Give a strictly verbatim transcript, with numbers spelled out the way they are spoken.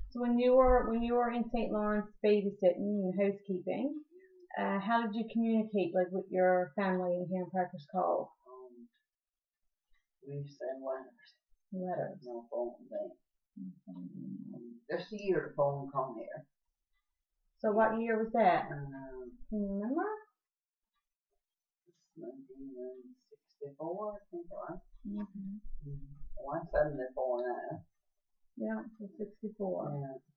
So when you were when you were in Saint Lawrence babysitting and housekeeping, uh, how did you communicate like with your family here in Parker's Cove? Um, we used to send letters. Letters. No phone then. Mm-hmm. Um, this year the phone come here. So what year was that? Um, Can you remember? nineteen sixty-four, I think it was. Mm-hmm. Mm. Well, I'm seventy-four now. Yeah, so sixty-four. Yeah.